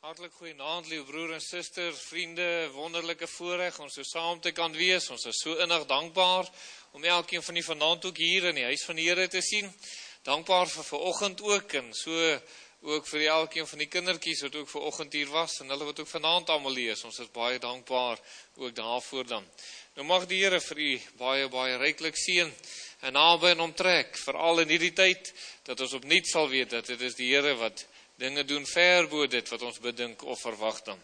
Hartlik goeienaand, liewe broer en suster, vriende, wonderlike voorreg om so saam te kan wees. Ons is so innig dankbaar om elkeen van die vanaand ook hier in die huis van die Here te sien. Dankbaar vir vanoggend ook en so ook vir elkeen van die kindertjies wat ook vanoggend hier was en hulle wat ook vanaand almal lees. Ons is baie dankbaar ook daarvoor dan. Nou mag die Here vir u baie ryklik seën en naby en omtrek, veral in hierdie tyd dat ons opnuut sal weet dat dit is die Here wat dinge doen ver bo dit wat ons bedink of verwag dan.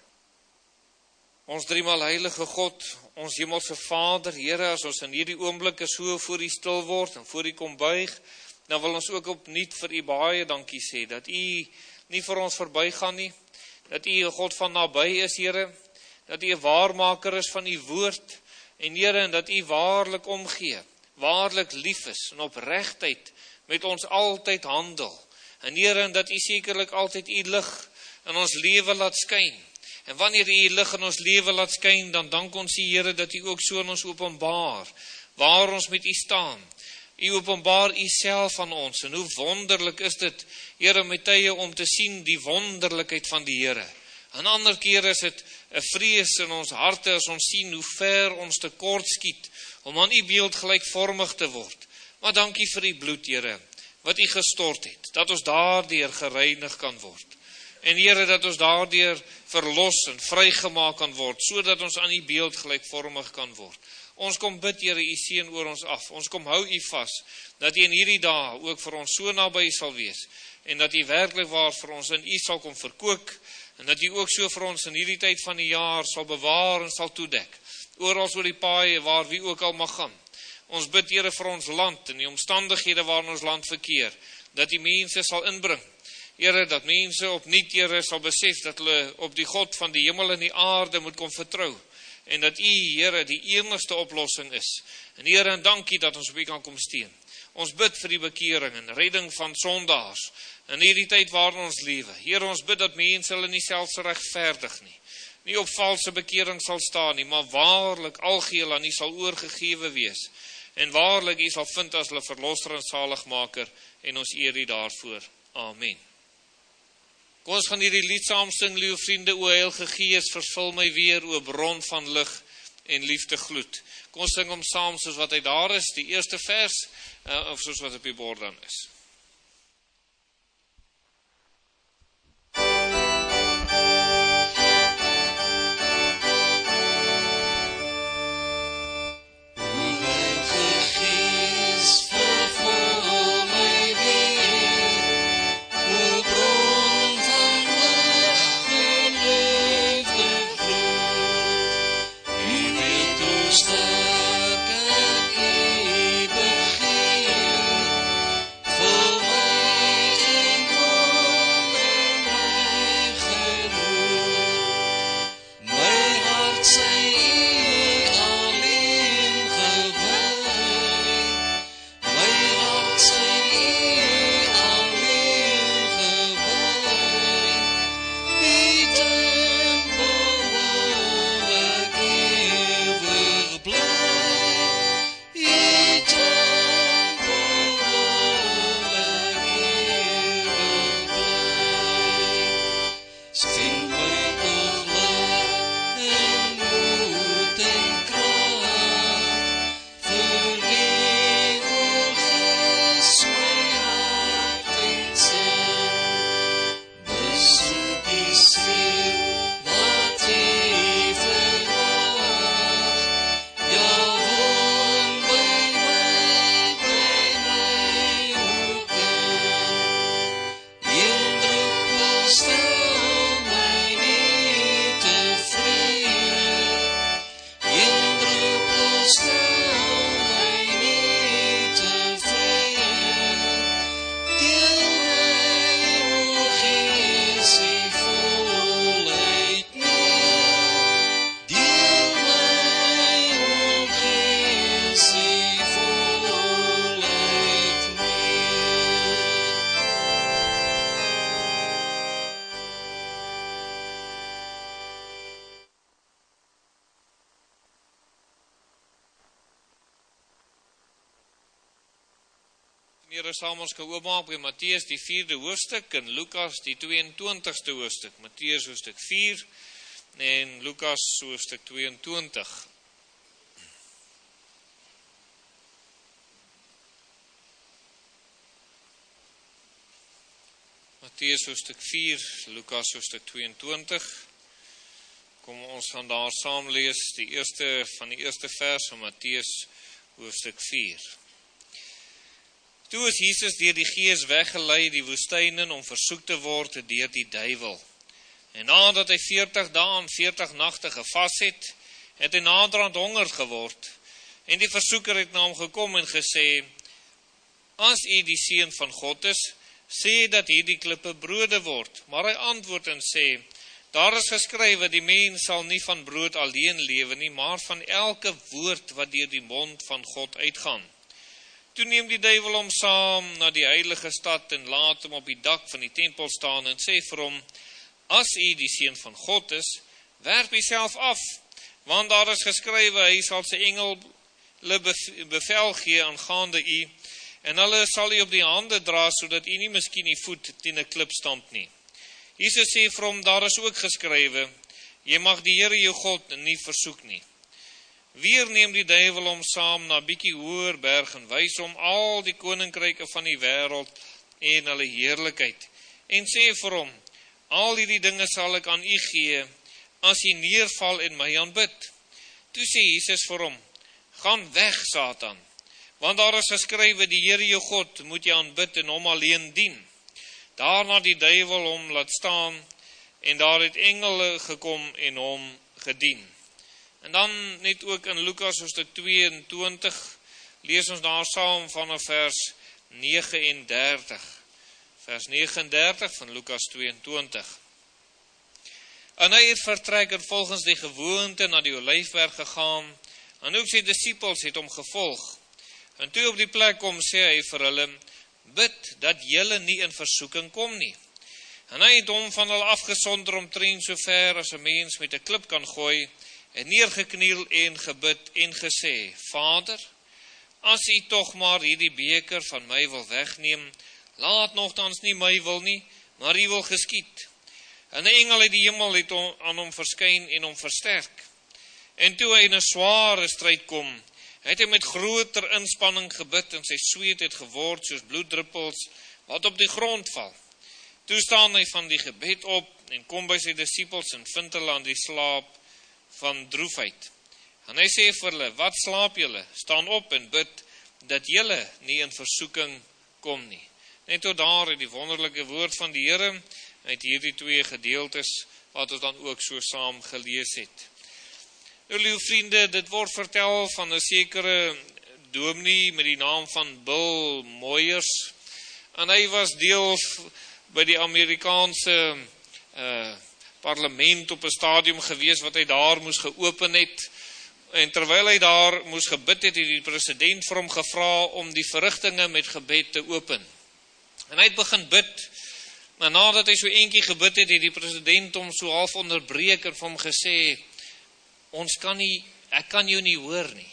Ons driemaal heilige God, ons hemelse Vader, Here, as ons in hierdie oomblikke so voor u stil word en voor u kom buig, dan wil ons ook opnuut vir u baie dankie sê, dat u nie vir ons verbygaan nie, dat u 'n God van naby is, Here, dat u 'n waarmaker is van u woord, en Here, en dat u waarlik omgee, waarlik lief is, en opregtheid met ons altyd handel. En Here, en dat u sekerlik altyd u lig in ons lewe laat skyn. En wanneer u lig in ons lewe laat skyn, dan dank ons u Here dat u ook so in ons openbaar, waar ons met u staan. U openbaar u self aan ons, en hoe wonderlik is dit, Here, met tye om te sien die wonderlikheid van die Here. En ander keer is dit 'n vrees in ons harte as ons sien hoe ver ons tekort skiet, om aan u beeld gelykvormig te word. Maar dankie vir u bloed, Here, wat u gestort het, dat ons daardeur gereinig kan word. En Here, dat ons daardeur verlos en vrygemaak kan word, sodat ons aan u beeld gelykvormig kan word. Ons kom bid, Here, u seën oor ons af. Ons kom hou u vas, dat u in hierdie dae ook vir ons so naby sal wees, en dat u werklik waar vir ons in u sal kom verkoop, en dat u ook so vir ons in hierdie tyd van die jaar sal bewaar en sal toedek, oral oor die paaie waar wie ook al mag gaan. Ons bid, Here, vir ons land en die omstandighede waarin ons land verkeer, dat die mense sal inbring. Here, dat mense opnuut, Here, sal besef dat hulle op die God van die hemel en die aarde moet kom vertrou. En dat u, Here, die enigste oplossing is. En Here, en dankie dat ons op u kan kom steun. Ons bid vir die bekering en redding van sondaars in hierdie tyd waarin ons lewe. Here, ons bid dat mense hulle nie selfs regverdig nie op valse bekering sal staan nie, maar waarlik algeheel aan u sal oorgegewe wees. En waarlik u sal vind as hulle verlosser en zaligmaker, en ons eer u daarvoor. Amen. Kom ons gaan hierdie lied saam sing, liewe vriende, o Heilige Gees, vervul my weer, o bron van lig en liefde gloed. Kom ons sing hom saam soos wat hy daar is, die eerste vers, of soos wat op die bord dan is. Sterk ek u begeer, Meer saam ons kan oopmaak by Matteus die 4de hoofstuk en Lukas die 22ste hoofstuk. Matteus hoofstuk 4 en Lukas hoofstuk 22. Matteus hoofstuk 4, Lukas hoofstuk 22. Kom ons gaan daar saam lees die eerste vers van Matteus hoofstuk 4. Toe is Jesus deur die Gees weggelei die woestyn in om versoek te word deur die duiwel. En nadat hy 40 dae en 40 nagte gevas het, het hy naderhand honger geword. En die versoeker het na hom gekom en gesê: As u die seun van God is, sê dat hierdie klippe brode word. Maar hy antwoord en sê: Daar is geskrywe, die mens sal nie van brood alleen lewe nie, maar van elke woord wat deur die mond van God uitgaan. Toe neem die duiwel hom saam na die heilige stad en laat hom op die dak van die tempel staan en sê vir hom: As u die seun van God is, werp u self af, want daar is geskrywe, hy sal sy engele bevel gee aangaande u, en hulle sal u op die hande dra, sodat u nie miskien die voet teen 'n klip stamp nie. Jesus sê vir hom: Daar is ook geskrywe, jy mag die Here jou God nie versoek nie. Weer neem die duiwel hom saam na 'n bietjie hoër berg en wys hom al die koninkryke van die wêreld en hulle heerlikheid, en sê vir hom: Al hierdie dinge sal ek aan u gee, as u neerval en my aanbid. Toe sê Jesus vir hom: Gaan weg, Satan, want daar is geskrywe, die Here jou God moet jy aanbid en hom alleen dien. Daarna die duiwel hom laat staan, en daar het engele gekom en hom gedien. En dan net ook in Lukas hoofstuk 22, lees ons daar saam vanaf vers 39. Vers 39 van Lukas 22. En hy het vertrek en volgens die gewoonte na die Olyfberg gegaan, en ook sy disippels het hom gevolg. En toe op die plek kom, sê hy vir hulle: Bid dat julle nie in versoeking kom nie. En hy het hom van hulle afgesonder omtrent so ver as 'n mens met 'n klip kan gooi, en neergekniel en gebid en gesê: Vader, as u tog maar hierdie beker van my wil wegneem, laat nogtans nie my wil nie, maar u wil geskied. En 'n engel uit die hemel het aan hom verskyn en hom versterk. En toe hy in 'n sware stryd kom, het hy met groter inspanning gebid en sy sweet het geword soos bloeddruppels wat op die grond val. Toe staan hy van die gebed op en kom by sy disippels en vind hulle aan die slaap van droefheid. En hy sê vir hulle: Wat slaap julle? Staan op en bid dat julle nie in versoeking kom nie. Net tot daar het die wonderlike woord van die Here uit hierdie twee gedeeltes wat ons dan ook so saam gelees het. Nou, liewe vriende, dit word vertel van 'n sekere dominee met die naam van Bill Moyers. En hy was deel by die Amerikaanse parlement op 'n stadium gewees wat hy daar moes geopen het. En terwyl hy daar moes gebid het die president vir hom gevra om die verrigtinge met gebed te open. En hy het begin bid, maar nadat hy so eentjie gebid het die president hom so half onderbreek en vir hom gesê: Ek kan jou nie hoor nie.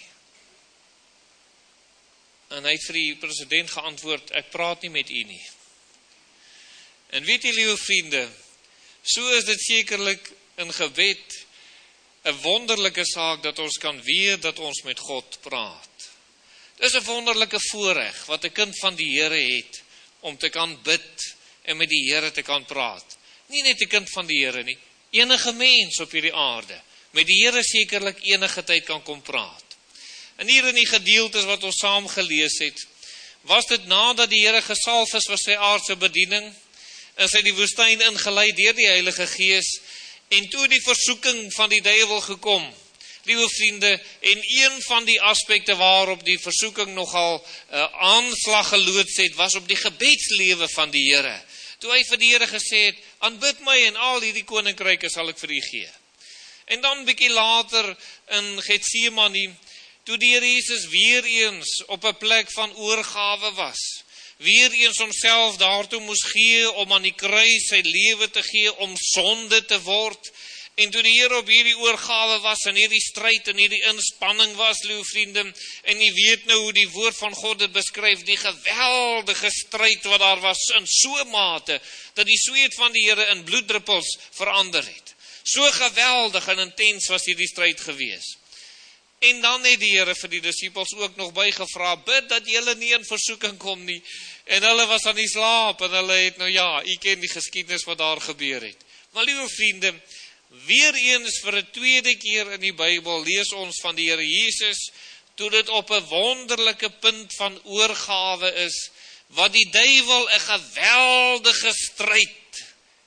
En hy het vir die president geantwoord: Ek praat nie met u nie. En weet jy, liewe vriende, so is dit sekerlik in gebed 'n wonderlike saak dat ons kan weet dat ons met God praat. Dis 'n wonderlike voorreg wat 'n kind van die Here het om te kan bid en met die Here te kan praat. Nie net 'n kind van die Here nie, enige mens op hierdie aarde met die Here sekerlik enige tyd kan kom praat. En hier in die gedeeltes wat ons saam gelees het, was dit nadat die Here gesalf is vir sy aardse bediening, en sy die woestyn ingelei deur die Heilige Gees, en toe die versoeking van die duiwel gekom, liewe vriende, en een van die aspekte waarop die versoeking nogal aanslag geloods het, was op die gebedslewe van die Here. Toe hy vir die Here gesê het: Aanbid my en al hierdie koninkryke sal ek vir u gee. En dan bietjie later in Getsemane, toe die Here Jesus weer eens op 'n plek van oorgawe was, weer eens homself daartoe moes gee om aan die kruis sy lewe te gee om sonde te word, En toe die Here op hierdie oorgawe was, en hierdie stryd, en hierdie inspanning was, liewe vriende, en jy weet nou hoe die woord van God dit beskryf, die geweldige stryd wat daar was, in so mate, dat die sweet van die Here in bloeddruppels verander het. So geweldig en intens was hierdie stryd gewees. En dan het die Here vir die disippels ook nog bygevra, bid dat julle nie in versoeking kom nie. En hulle was aan die slaap, en hulle het nou ja, u ken die geskiedenis wat daar gebeur het. Maar liewe vriende, weer eens vir 'n tweede keer in die Bybel lees ons van die Here Jesus, toe dit op 'n wonderlike punt van oorgawe is, wat die duiwel 'n geweldige stryd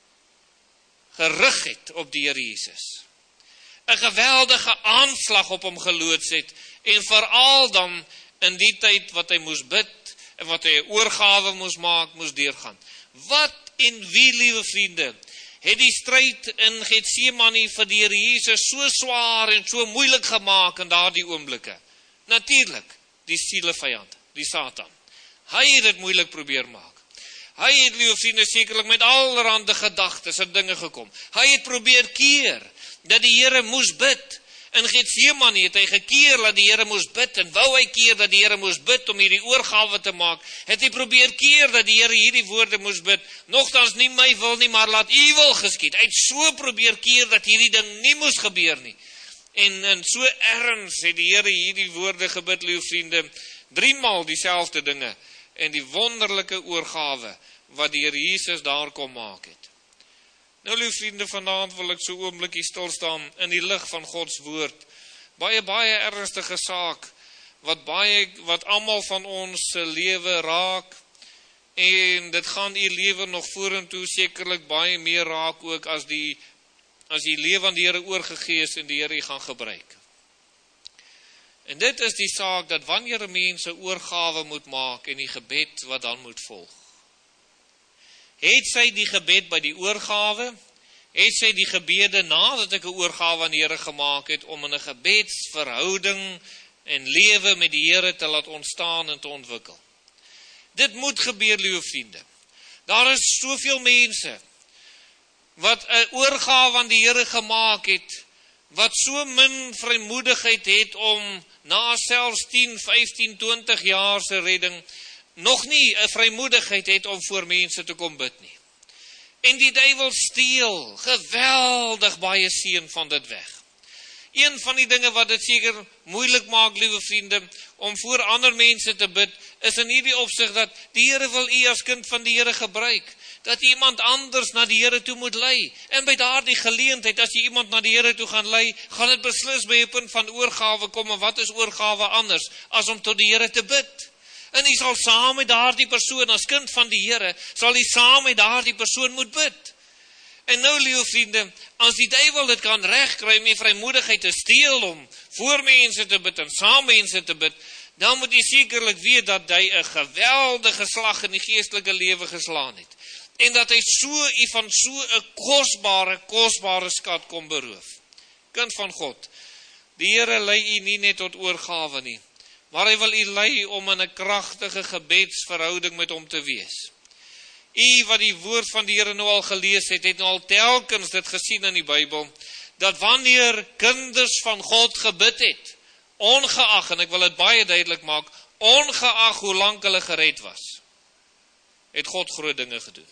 gerig het op die Here Jesus. 'n geweldige aanslag op hom geloods het, en veral dan in die tyd wat hy moes bid, en wat hy 'n oorgawe moes maak, moes deurgaan. Wat en wie, liewe vriende, het die stryd in Getsemane vir die Here Jesus so swaar en so moeilik gemaak in daardie oomblikke? Natuurlik, die sielevyand, die Satan. Hy het dit moeilik probeer maak. Hy het, liewe vriende, sekerlik met allerhande gedagtes en dinge gekom. Hy het probeer keer dat die Here moes bid. In Getsemane het hy gekeer dat die Here moes bid, en wou hy keer dat die Here moes bid om hierdie oorgawe te maak, het hy probeer keer dat die Here hierdie woorde moes bid, nogtans nie my wil nie, maar laat u wil geskied. Hy het so probeer keer dat hierdie ding nie moes gebeur nie. En in so erns het die Here hierdie woorde gebid, liewe vriende, 3 maal dieselfde dinge, en die wonderlike oorgawe wat die Here Jesus daar kom maak het. Nou, lieve vriende, vanaand wil ek so oomblikie stilstaan in die lig van Gods woord. Baie ernstige saak, wat almal van ons se lewe raak, en dit gaan u lewe nog vorentoe sekerlik baie meer raak ook as die lewe aan die Here oorgegee is en die Here gaan gebruik. En dit is die saak dat wanneer 'n mens 'n oorgawe moet maak en die gebed wat dan moet volg. Het sy die gebed by die oorgawe, het sy die gebede nadat ek 'n oorgawe aan die Here gemaak het, om in 'n gebedsverhouding en lewe met die Here te laat ontstaan en te ontwikkel. Dit moet gebeur, liewe vriende. Daar is soveel mense wat 'n oorgawe aan die Here gemaak het, wat so min vrymoedigheid het om na selfs 10, 15, 20 jaar se redding nog nie 'n vrymoedigheid het om voor mense te kom bid nie. En die duiwel steel geweldig baie seën van dit weg. Een van die dinge wat dit seker moeilik maak, liewe vriende, om voor ander mense te bid, is in hierdie opsig dat die Here wil u as kind van die Here gebruik, dat iemand anders na die Here toe moet lei. En by daardie geleentheid, as jy iemand na die Here toe gaan lei, gaan dit beslis by 'n punt van oorgawe kom. En wat is oorgawe anders as om tot die Here te bid? En jy sal saam met daardie persoon, as kind van die Here, sal jy saam met daardie persoon moet bid. En nou, liewe vriende, as die duiwel dit kan regkry om die vrymoedigheid te steel om voor mense te bid en saam mense te bid, dan moet jy sekerlik weet dat hy 'n geweldige slag in die geestelike lewe geslaan het. En dat hy van so 'n kosbare skat kom beroof. Kind van God, die Here lei u nie net tot oorgawe nie, maar hy wil u lei om in 'n kragtige gebedsverhouding met hom te wees. U wat die woord van die Here nou al gelees het nou al telkens dit gesien in die Bybel, dat wanneer kinders van God gebid het, ongeag, en ek wil dit baie duidelik maak, ongeag hoe lank hulle gered was, het God groot dinge gedoen.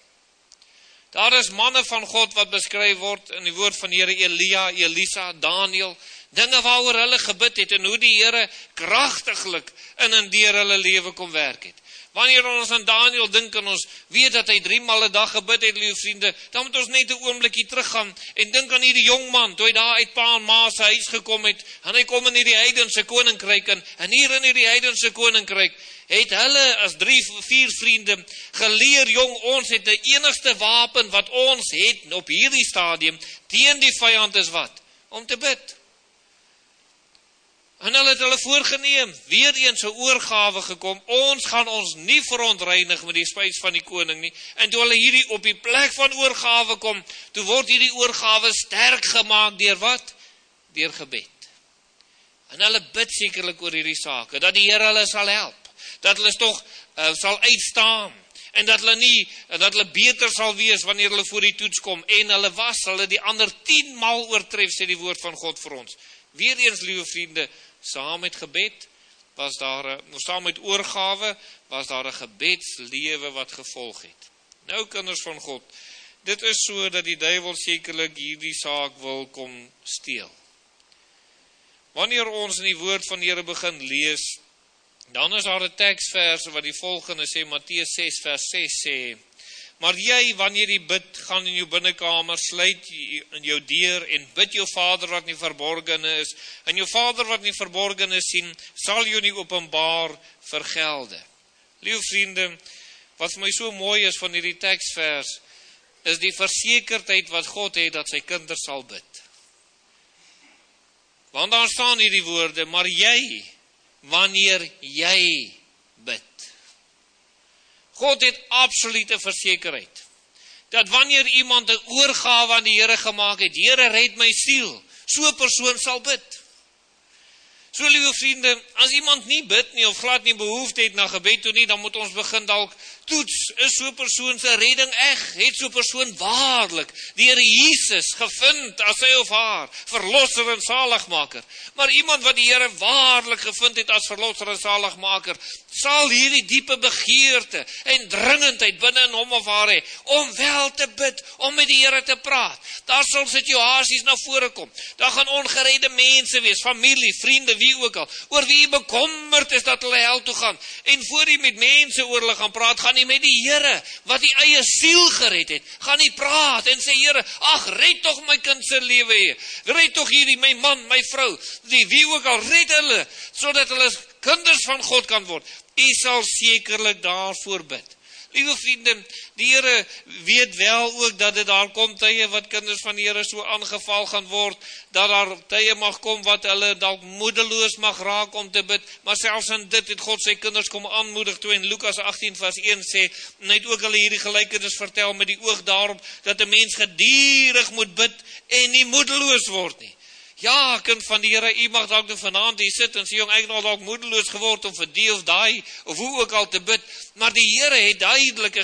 Daar is manne van God wat beskryf word in die woord van die Here, Elia, Elisa, Daniel, dinge waaroor hulle gebid het en hoe die Here kragtiglik in en deur hulle lewe kom werk het. Wanneer ons aan Daniel dink en ons weet dat hy 3 maal 'n dag gebid het, liewe vriende, dan moet ons net 'n oombliekie teruggaan en dink aan hierdie jong man, toe hy daar uit pa en ma se huis gekom het, en hy kom in hierdie heidense koninkryk en hier in hierdie heidense koninkryk het hulle as 3, 4 vriende geleer, jong, ons het die enigste wapen wat ons het op hierdie stadium teen die vyand is wat? Om te bid. En hulle het hulle voorgeneem, weer eens 'n oorgawe gekom, ons gaan ons nie verontreinig met die spys van die koning nie, en toe hulle hierdie op die plek van oorgawe kom, toe word hierdie oorgawe sterk gemaak deur wat? Deur gebed. En hulle bid sekerlik oor hierdie sake, dat die Here hulle sal help, dat hulle tog sal uitstaan, en dat hulle beter sal wees wanneer hulle voor die toets kom, en hulle die ander 10 maal oortref, sê die woord van God vir ons. Weereens, liewe vriende, saam met gebed, saam met oorgawe, was daar 'n gebedslewe wat gevolg het. Nou, kinders van God, dit is so dat die duiwel sekerlik hierdie saak wil kom steel. Wanneer ons in die woord van die Here begin lees, dan is daar 'n teksverse wat die volgende sê, Matteus 6 vers 6 sê, maar jy, wanneer jy bid, gaan in jou binnekamer, sluit in jou deur en bid jou Vader wat nie verborgene is, en jou Vader wat nie verborgene sien, sal jou nie openbaar vergelde. Liewe vriende, wat vir my so mooi is van hierdie teksvers, is die versekerdheid wat God het dat sy kinders sal bid. Want daar staan hierdie woorde, maar jy, wanneer jy bid. God het absolute versekerheid, dat wanneer iemand 'n oorgawe aan die Here gemaak het, Here red my siel, so 'n persoon sal bid. So, liewe vriende, as iemand nie bid nie, of glad nie behoefte het na gebed toe nie, dan moet ons begin dalk toets, is so 'n persoon se redding eg? Het so 'n persoon waarlik die Here Jesus gevind as sy of haar verlosser en saligmaker? Maar iemand wat die Here waarlik gevind het as verlosser en saligmaker, sal hierdie diepe begeerte en dringendheid binne in hom of haar hê, om wel te bid, om met die Here te praat. Daar sal situasies na vore kom. Daar gaan ongeredde mense wees, familie, vriende, wie ook al, oor wie jy bekommerd is dat hulle hel toe gaan. En voor jy met mense oor hulle gaan praat, gaan jy met die Here, wat die eie siel gered het, gaan jy praat en sê, Here, ag, red tog my kind se lewe hier. Red tog hierdie, my man, my vrou, wie ook al, red hulle, sodat hulle kinders van God kan word. U sal sekerlik daarvoor bid. Liewe vriende, die Here weet wel ook dat dit daar kom tye wat kinders van die Here so aangeval gaan word, dat daar tye mag kom wat hulle dalk moedeloos mag raak om te bid, maar selfs in dit het God sy kinders kom aanmoedig toe in Lukas 18 vers 1 sê, en hy het ook hulle hierdie gelykenis vertel met die oog daarop, dat 'n mens geduldig moet bid en nie moedeloos word nie. Ja, kind van die Here, u mag dalk vanaand hier sit en sê, jong, ek het al dalk moedeloos geword om vir die of daai, of hoe ook al te bid, maar die Here het duidelike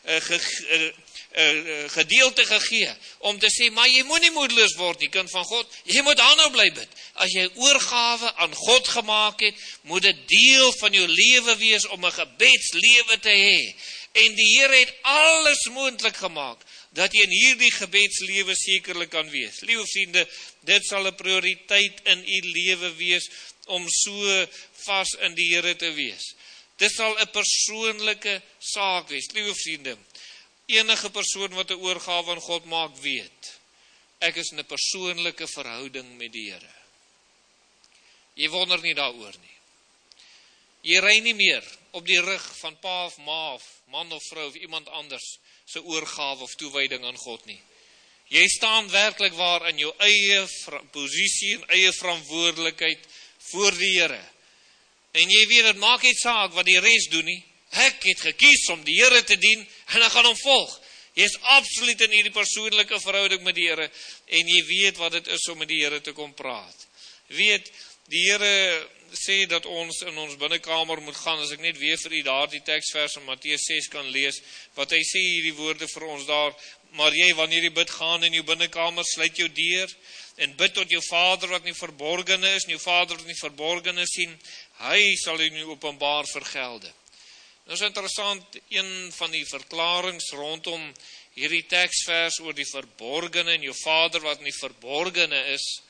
gedeelte gegee, om te sê, maar jy moet nie moedeloos word nie, kind van God, jy moet aanhou bly bid. As jy oorgawe aan God gemaak het, moet dit deel van jou lewe wees om 'n gebedslewe te hê. En die Here het alles moontlik gemaak, dat jy in hierdie gebedslewe sekerlik kan wees. Liewe vriende, dit sal 'n prioriteit in u lewe wees, om so vas in die Here te wees. Dit sal 'n persoonlike saak wees. Liewe vriende, enige persoon wat 'n oorgawe aan God maak, weet, ek is in 'n persoonlike verhouding met die Here. Jy wonder nie daaroor nie. Jy ry nie meer op die rug van pa of ma of man of vrou of iemand anders se oorgawe of toewyding aan God nie. Jy staan werklik waar in jou eie posisie en eie verantwoordelikheid voor die Here. En jy weet, dit maak nie saak wat die res doen nie. Ek het gekies om die Here te dien en ek gaan hom volg. Jy is absoluut in hierdie persoonlike verhouding met die Here en jy weet wat dit is om met die Here te kom praat. Weet, die Here sê dat ons in ons binnekamer moet gaan, as ek net weer vir u daardie teksvers in Matteus 6 kan lees, wat hy sê hierdie woorde vir ons daar, maar jy, wanneer jy bid, gaan in jou binnekamer, sluit jou deur, en bid tot jou Vader wat nie verborgene is, en jou Vader wat nie verborgene sien, hy sal jou nie openbaar vergelde. Nou is interessant, een van die verklarings rondom hierdie teksvers oor die verborgene, en jou Vader wat nie verborgene is,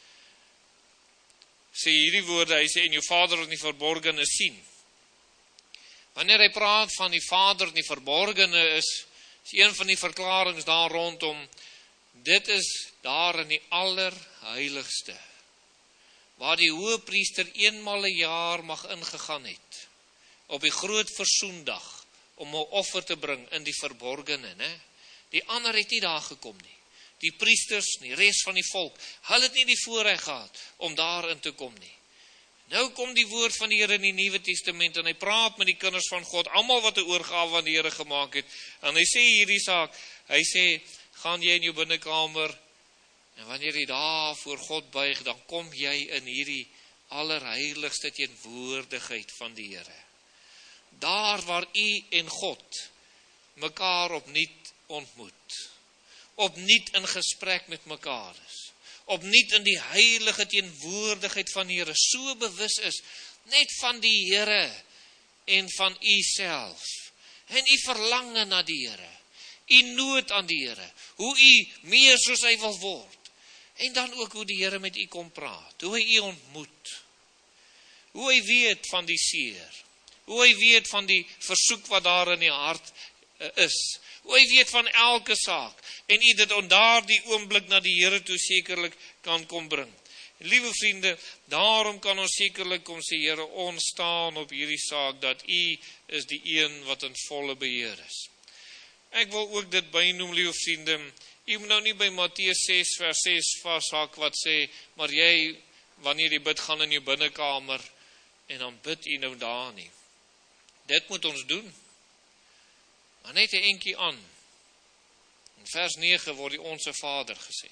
sê hierdie woorde, hy sê, en jou Vader wat nie verborgene sien. Wanneer hy praat van die Vader wat nie verborgene is een van die verklarings daar rondom, dit is daar in die allerheiligste, waar die hoëpriester eenmaal 'n jaar mag ingegaan het, op die groot versoendag, om 'n offer te bring in die verborgene, né? Die ander het nie daar gekom nie. Die priesters, die res van die volk, hulle het nie die voorreg gehad om daarin te kom nie. Nou kom die woord van die Here in die Nuwe Testament en hy praat met die kinders van God, almal wat 'n oorgawe aan die Here gemaak het. En hy sê hierdie saak, hy sê, gaan jy in jou binnekamer en wanneer jy daar voor God buig, dan kom jy in hierdie allerheiligste teenwoordigheid van die Here. Daar waar u en God mekaar opnuut ontmoet, opnuut in gesprek met mekaar is, opnuut in die heilige teenwoordigheid van die Here, so bewus is, net van die Here en van u self, en u verlange na die Here, u nood aan die Here, hoe u meer soos hy wil word, en dan ook hoe die Here met u kom praat, hoe hy u ontmoet, hoe hy weet van die seer, hoe hy weet van die versoek wat daar in die hart is, hoe hy weet van elke saak, en u dit op daardie oomblik na die Here toe sekerlik kan kom bring. Liewe vriende, daarom kan ons sekerlik kom sê, Here, ons staan op hierdie saak, dat u is die een wat in volle beheer is. Ek wil ook dit bynoem, liewe vriende, u moet nou nie by Matteus 6 vers 6 vashak wat sê, maar jy, wanneer jy bid, gaan in jou binnekamer, en dan bid u nou daar nie. Dit moet ons doen. Maar net 'n entjie aan. In vers 9 word die Onse Vader gesê.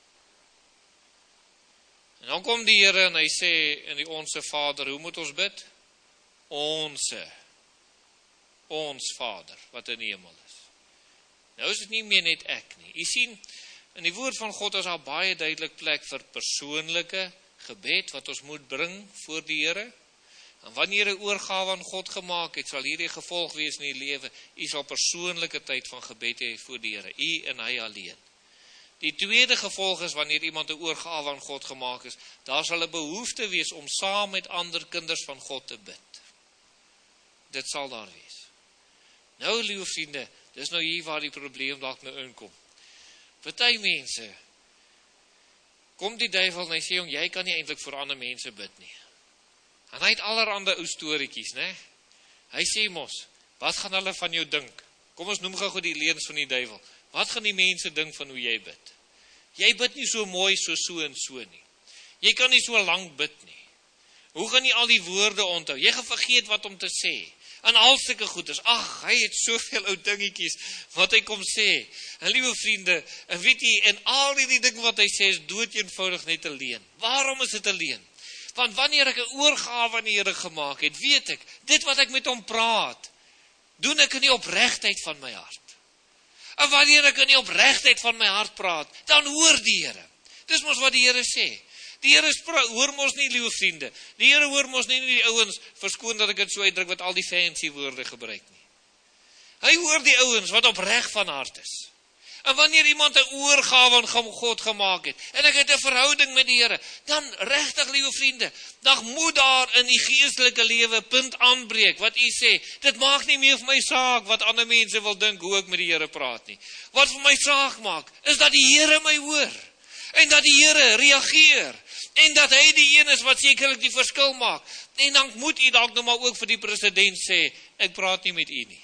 En dan kom die Here en hy sê in die Onse Vader, hoe moet ons bid? Ons Vader, wat in die hemel is. Nou is dit nie meer net ek nie. U sien, in die woord van God is daar baie duidelik plek vir persoonlike gebed, wat ons moet bring voor die Here. En wanneer 'n oorgawe aan God gemaak het, sal hierdie gevolg wees in die lewe. U sal persoonlike tyd van gebed hê voor die Here, u en hy alleen. Die tweede gevolg is, wanneer iemand 'n oorgawe aan God gemaak is, daar sal 'n behoefte wees om saam met ander kinders van God te bid. Dit sal daar wees. Nou, liewe vriende, dis nou hier waar die probleem dalk nou inkom. Party mense, kom die duivel en hy sê, jy kan nie eintlik vir ander mense bid nie. En hy het allerhande ou storieetjies, né? Hy sê mos, wat gaan hulle van jou dink? Kom ons noem gou die leuns van die duivel. Wat gaan die mense dink van hoe jy bid? Jy bid nie so mooi so en so nie. Jy kan nie so lank bid nie. Hoe gaan jy al die woorde onthou? Jy gaan vergeet wat om te sê. En al sulke goeders. Ag, hy het soveel ou dingetjies wat hy kom sê. En liewe vriende, en weet jy, en al die dinge wat hy sê is doodeenvoudig net 'n leuen. Waarom is dit 'n leuen? Want wanneer ek 'n oorgawe aan die Here gemaak het, weet ek, dit wat ek met hom praat, doen ek in die opregtheid van my hart. En wanneer ek in die opregtheid van my hart praat, dan hoor die Here. Dis mos wat die Here sê. Die Here hoor mos nie, liewe vriende. Die Here hoor mos nie die ouens, verskoon dat ek dit so uitdruk, wat al die fancy woorde gebruik nie. Hy hoor die ouens wat opreg van hart is. En wanneer iemand 'n oorgawe aan God gemaak het, en ek het 'n verhouding met die Here, dan regtig, liewe vriende, dan moet daar in die geestelike lewe punt aanbreek, wat u sê, dit maak nie meer vir my saak, wat ander mense wil dink, hoe ek met die Here praat nie. Wat vir my saak maak, is dat die Here my hoor, en dat die Here reageer, en dat hy die een is wat sekerlik die verskil maak. En dan moet u dalk nou maar ook vir die president sê, ek praat nie met u nie.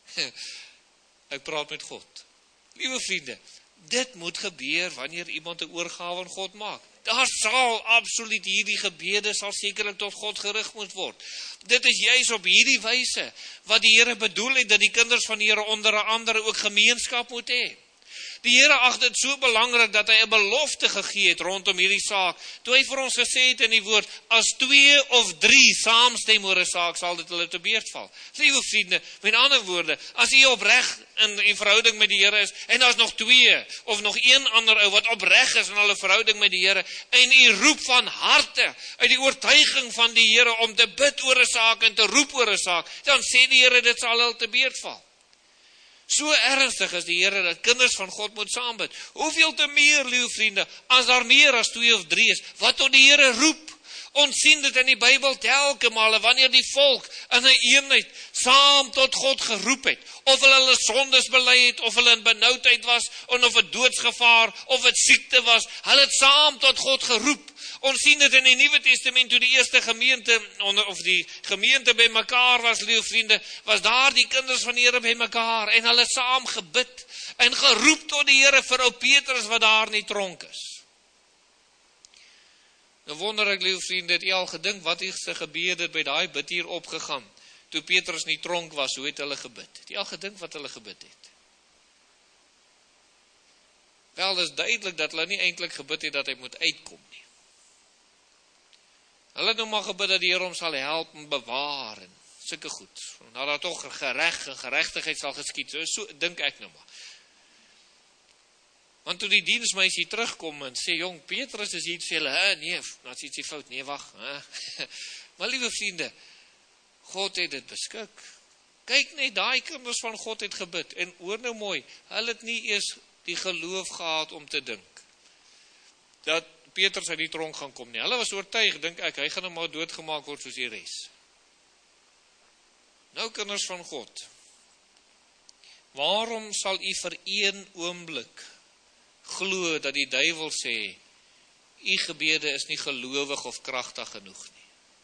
Ek praat met God. Liewe vriende, dit moet gebeur wanneer iemand 'n oorgawe aan God maak. Daar sal absoluut hierdie gebede sal sekerlik tot God gerig moet word. Dit is juis op hierdie wyse wat die Here bedoel het, dat die kinders van die Here onder andere ook gemeenskap moet hê. Die Here ag dit so belangrik dat hy 'n belofte gegee het rondom hierdie saak. Toe hy vir ons gesê het in die woord, as 2 of 3 saamstem oor 'n saak, sal dit hulle te beurt val. Liewe vriende, met ander woorde, as jy opreg in verhouding met die Here is, en daar's nog 2 of nog 1 ander ou wat opreg is in hulle verhouding met die Here, en u roep van harte uit die oortuiging van die Here om te bid oor 'n saak en te roep oor 'n saak, dan sê die Here dit sal hulle te beurt val. So ernstig is die Here dat kinders van God moet saambid. Hoeveel te meer, liewe vriende, as daar meer as 2 of 3 is, wat tot die Here roep. Ons sien dit in die Bybel telke male, wanneer die volk in 'n eenheid saam tot God geroep het, of hulle sondes bely het, of hulle in benoudheid was, of 'n doodsgevaar, of 'n siekte was, hulle het saam tot God geroep. Ons sien dit in die Nuwe Testament, toe die eerste gemeente, of die gemeente by mekaar was, liewe vriende, was daar die kinders van die Here by mekaar, en hulle saam gebid, en geroep tot die Here vir ou Petrus wat daar in die tronk is. Nou wonder ek, liewe vriende, het jy al gedink wat die gebede het by daai bid hier opgegaan, toe Petrus in die tronk was, hoe het hulle gebid? Het jy al gedink wat hulle gebid het? Wel, dis duidelik dat hulle nie eintlik gebid het dat hy moet uitkom nie. Hulle het nou maar gebid dat die Here hom sal help en bewaar en sulke goed. Nou dat toch geregtigheid sal geskied, so dink ek nou maar. Want toe die diensmeisie terugkom en sê, jong, Petrus is hier, sê hulle, nee, nou is ietsie fout, nee, wag. Maar liewe vriende, God het dit beskik. Kyk net, daai kinders van God het gebid, en hoor nou mooi, hulle het nie eers die geloof gehad om te dink, dat Petrus uit die tronk gaan kom nie. Hulle was oortuig, dink ek, hy gaan nou maar doodgemaak word soos die res. Nou kinders van God, waarom sal u vir een oomblik glo dat die duiwel sê, u gebede is nie gelowig of kragtig genoeg nie?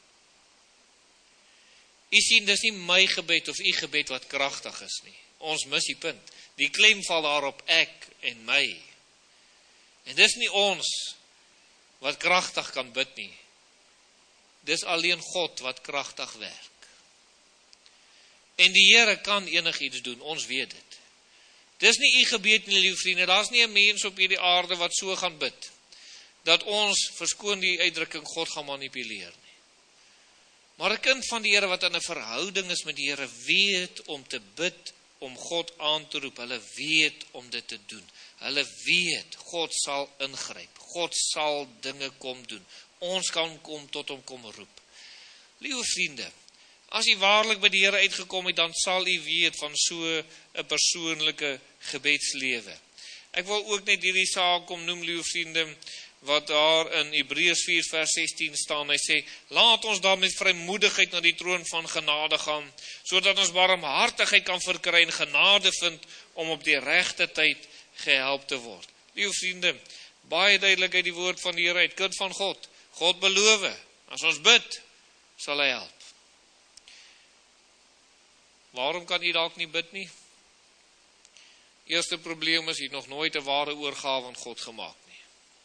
U sien, dis nie my gebed of u gebed wat kragtig is nie. Ons mis die punt. Die klem val daarop ek en my. En dis nie ons wat kragtig kan bid nie. Dis alleen God wat kragtig werk. En die Here kan enigiets doen, ons weet dit. Dis nie u gebed nie, lieve vriende, daar's nie 'n mens op hierdie aarde wat so gaan bid, dat ons, verskoon die uitdrukking, God gaan manipuleer nie. Maar 'n kind van die Here wat in 'n verhouding is met die Here, weet om te bid, om God aan te roep, hulle weet om dit te doen. Hulle weet, God sal ingryp, God sal dinge kom doen. Ons kan kom tot hom kom roep. Liewe vriende, as u waarlik by die Here uitgekom het, dan sal u weet van so 'n persoonlike gebedslewe. Ek wil ook net hierdie saak kom noem, liewe vriende, wat daar in Hebreërs 4 vers 16 staan. Hy sê, laat ons dan met vrymoedigheid na die troon van genade gaan, sodat ons barmhartigheid kan verkry en genade vind om op die regte tyd gehelp te word. Liewe vriende, baie duidelik uit die woord van die Here uit, kind van God. God beloof, as ons bid, sal hy help. Waarom kan u dalk nie bid nie? Eerste probleem is, u het nog nooit 'n ware oorgawe aan God gemaak nie.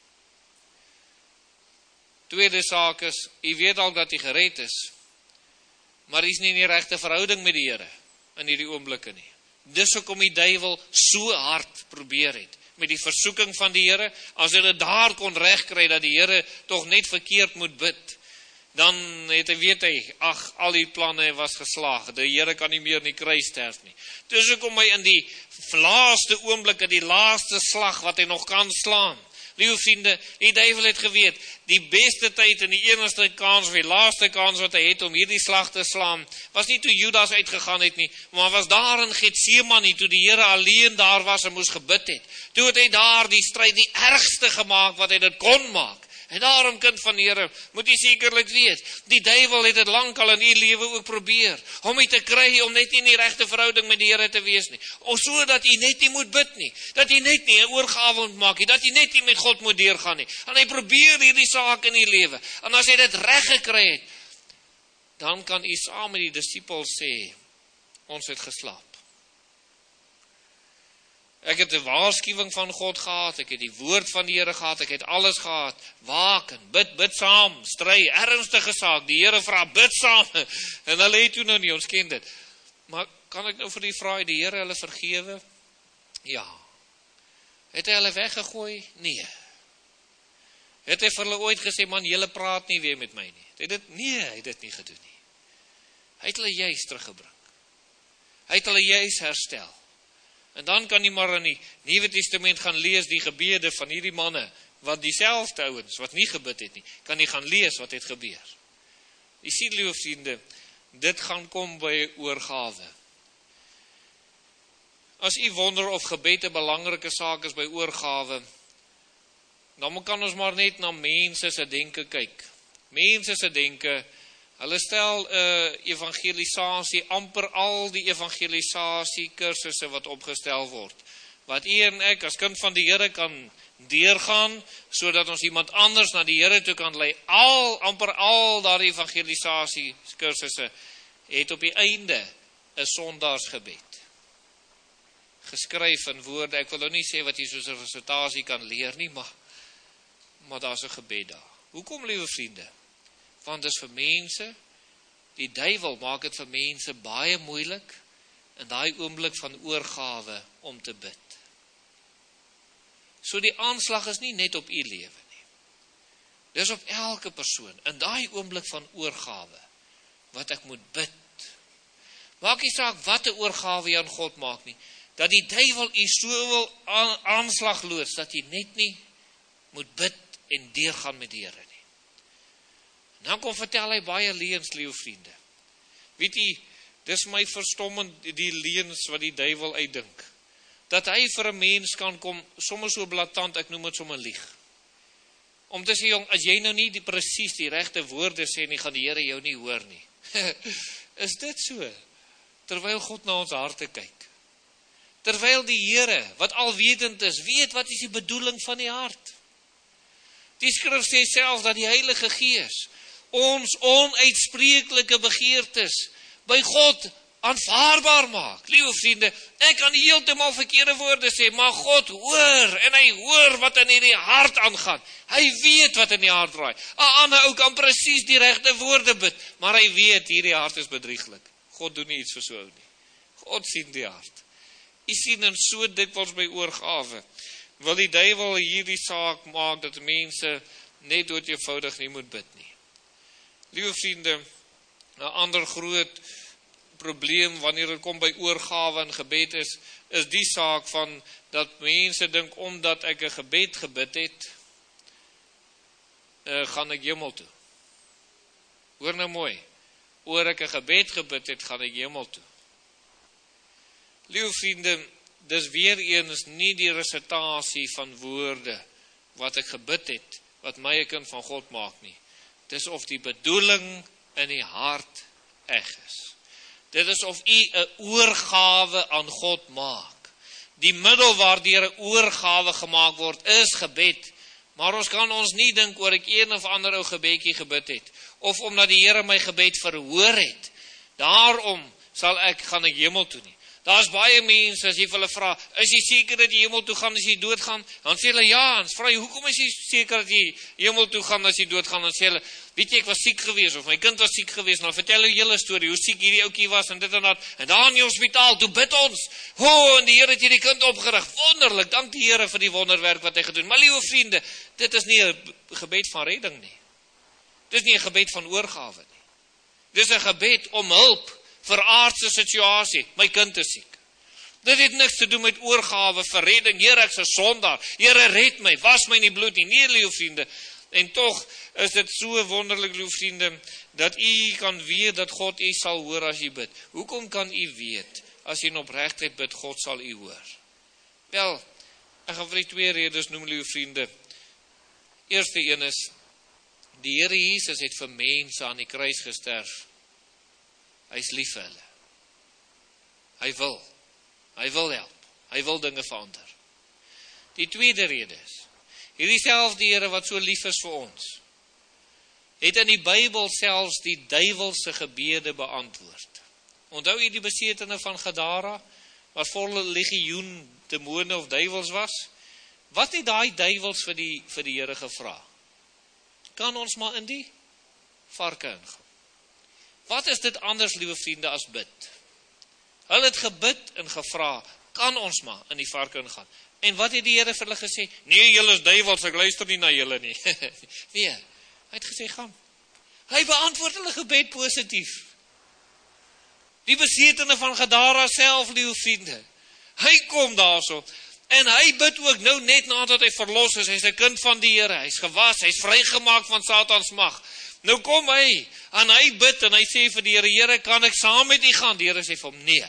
Tweede saak is, u weet al dat u gered is, maar u is nie in die regte verhouding met die Here in hierdie oomblikke nie. Dis hoekom die duiwel so hard probeer het met die versoeking van die Here. As hy dit daar kon regkry dat die Here tog net verkeerd moet bid, dan weet hy, ag, al die planne was geslaag. Die Here kan nie meer in die kruis sterf nie. Dis hoekom hy in die laaste oomblikke, die laaste slag wat hy nog kan slaan. Liewe vriende, die duiwel het geweet, die beste tyd en die enigste kans, of die laaste kans wat hy het om hierdie slag te slaan, was nie toe Judas uitgegaan het nie, maar was daar in Getsemane, toe die Here alleen daar was en moes gebid het. Toe het hy daar die stryd die ergste gemaak wat hy dit kon maak. En daarom, kind van die Here, moet jy sekerlik weet, die duiwel het dit lankal in die lewe ook probeer, om jy te kry, om net nie in die regte verhouding met die Here te wees nie, of so dat jy net nie moet bid nie, dat jy net nie 'n oorgawe moet maak nie, dat jy net nie met God moet deurgaan nie, en hy probeer hierdie saak in die lewe, en as hy dit reg gekry het, dan kan jy saam met die disippels sê, ons het geslaap. Ek het 'n waarskuwing van God gehad, ek het die woord van die Here gehad, ek het alles gehad, waak en bid saam, stry, ernstige saak, die Here vra, bid saam, en hulle het toe nou nie, ons ken dit. Maar kan ek nou vir die vraag, die Here hulle vergewe? Ja. Het hy hulle weggegooi? Nee. Het hy vir hulle ooit gesê, man, julle praat nie weer met my nie? Nee, hy het dit nie gedoen nie. Hy het hulle juis teruggebring. Hy het hulle juis herstel. En dan kan jy maar in die Nuwe Testament gaan lees die gebede van hierdie manne, wat dieselfde ouens, wat nie gebid het nie, kan jy gaan lees wat het gebeur. Jy sien, liewe vriende, dit gaan kom by oorgawe. As jy wonder of gebed 'n belangrike saak is by oorgawe, dan kan ons maar net na mense se denke kyk. Mense se denke, hulle stel evangelisasie, amper al die evangelisasie kursusse wat opgestel word, wat u en ek as kind van die Here kan deurgaan, sodat ons iemand anders na die Here toe kan lei. Amper al daardie evangelisasie kursusse het op die einde 'n sondaarsgebed geskryf in woorde. Ek wil nou nie sê wat jy soos 'n resitasie kan leer nie, maar daar's 'n gebed daar. Hoekom, liewe vriende? Want dit is vir mense, die duiwel maak dit vir mense baie moeilik in daai oomblik van oorgawe om te bid. So die aanslag is nie net op u lewe nie. Dis op elke persoon in daai oomblik van oorgawe wat ek moet bid Maak nie saak wat 'n oorgawe jy aan God maak nie, dat die duiwel u so wil aanslag loods, dat jy net nie moet bid en deurgaan met die Here nie. En dan kom vertel hy baie leuns, liewe vriende. Weet jy, dis my verstommend, die leuns wat die duiwel uitdink. Dat hy vir 'n mens kan kom, sommer so blaatant, ek noem dit sommer lieg. Om te sê, jong, as jy nou nie presies die regte woorde sê nie, gaan die Here jou nie hoor nie. Is dit so? Terwyl God na ons harte kyk. Terwyl die Here, wat alwetend is, weet wat is die bedoeling van die hart. Die skrif sê self dat die Heilige Gees ons onuitspreeklike begeertes by God aanvaarbaar maak. Liewe vriende, ek kan heeltemal verkeerde woorde sê, maar God hoor, en hy hoor wat in hierdie hart aangaan. Hy weet wat in die hart draai. 'n ander ou kan presies die regte woorde bid, maar hy weet hierdie hart is bedrieglik. God doen nie iets vir so ou nie. God sien die hart. U sien en so dikwels by oorgawe. Wil die duiwel hierdie saak maak dat mense net dood eenvoudig nie moet bid nie. Liewe vriende, 'n ander groot probleem wanneer dit kom by oorgawe en gebed is die saak van dat mense dink omdat ek 'n gebed gebid het, gaan ek hemel toe. Hoor nou mooi, oor ek 'n gebed gebid het, gaan ek hemel toe. Liewe vriende, dis weer eens nie die resitasie van woorde wat ek gebid het, wat my 'n kind van God maak nie. Dis of die bedoeling in die hart eg is. Dit is of u 'n oorgawe aan God maak. Die middel waardeur 'n oorgawe gemaak word is gebed. Maar ons kan ons nie dink oor ek een of ander ou gebedjie gebid het, of omdat die Here my gebed verhoor het, daarom gaan ek hemel toe nie. Daar's baie mense, as jy vir hulle vra, is jy seker dat jy hemel toe gaan as jy doodgaan? Dan sê hulle ja, en vra jy, hoekom is jy seker dat jy hemel toe gaan as jy doodgaan? Dan sê hulle, weet jy, ek was siek geweest, of my kind was siek geweest, nou vertel jy julle storie, hoe siek hierdie ouetjie was, en dit en dat, en daar in die hospitaal, toe bid ons, en die Here het hierdie kind opgerig, wonderlik, dank die Here vir die wonderwerk wat hy gedoen, maar liewe vriende, dit is nie 'n gebed van redding nie, dit is nie 'n gebed van oorgawe nie, dit is 'n gebed om hulp, vir aardse situasie, my kind is siek. Dit het niks te doen met oorgawe vir redding. Here, ek's 'n sondaar. Here, red my, was my in die bloed nie. Nee, liewe vriende. En tog is dit so wonderlik, liewe vriende, dat u kan weet dat God u sal hoor as u bid. Hoekom kan u weet, as u in opregtheid bid, God sal u hoor? Wel, ek gaan vir u 2 redes noem, liewe vriende. Eerste een is, die Here Jesus het vir mense aan die kruis gesterf. Hy is lief vir hulle. Hy wil help. Hy wil dinge verander. Die tweede rede is, hierdie selfde Here wat so lief is vir ons, het in die Bybel selfs die duiwelse gebede beantwoord. Onthou jy die besetene van Gadara, wat vol legioen demone of duiwels was? Wat het daai duiwels vir die Here gevra? Kan ons maar in die varke ingaan? Wat is dit anders, liewe vriende, as bid? Hulle het gebid en gevra, kan ons maar in die varke ingaan? En wat het die Here vir hulle gesê? Nee, julle is duiwels, ek luister nie na julle nie. Nee, hy het gesê, gaan. Hy beantwoord hulle gebed positief. Die besetene van Gadara self, liewe vriende, hy kom daarso, en hy bid ook nou net nadat hy verlos is, hy's 'n kind van die Here, hy's gewas, hy's vrygemaak van Satans mag. Nou kom hy, en hy bid, en hy sê vir die Here, Here, kan ek saam met u gaan? Die Here sê vir hom, nee.